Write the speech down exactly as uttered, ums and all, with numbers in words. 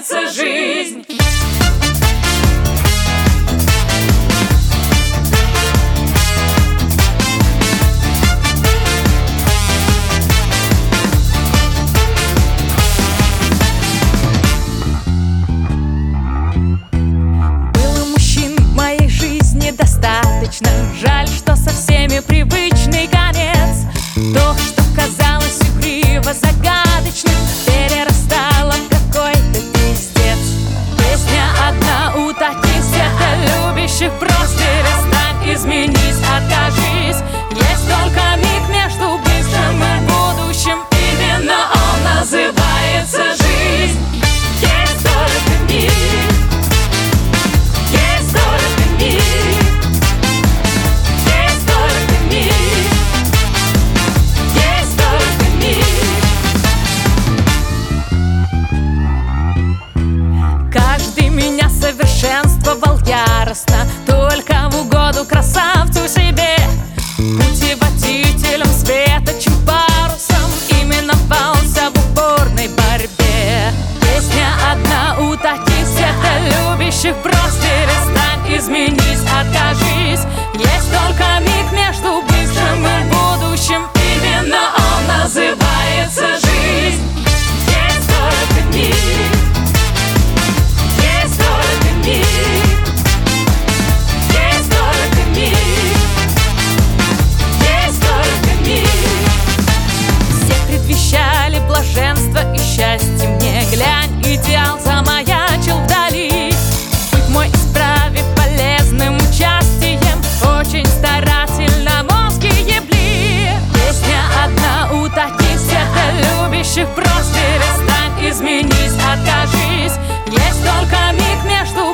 называется жизнь. Достаточно жаль, что со всеми привычный конец. То, что казалось игриво загадочным, перерастало в какой-то пиздец. Песня одна у таких светолюбящих: просто перестань, изменись, откажись. Есть только миг между бывшим и будущим, именно он называется жизнь. Есть только миг, есть только миг. Совершенствовал яростно, только в угоду красавцу себе. Путеводителем светочем парусом именовался в упорной борьбе. Песня одна у таких светолюбящих: просто перестань, изменись, откажись. Есть только миг между бывшим и будущим, именно он называется жизнь. Есть только миг. Блаженство и счастье мне, глянь, идеал замаячил вдали. Быть мой исправе полезным участием, очень старательно мозги ебли. Песня одна у таких светолюбящих: просто перестань, изменись, откажись. Есть только миг между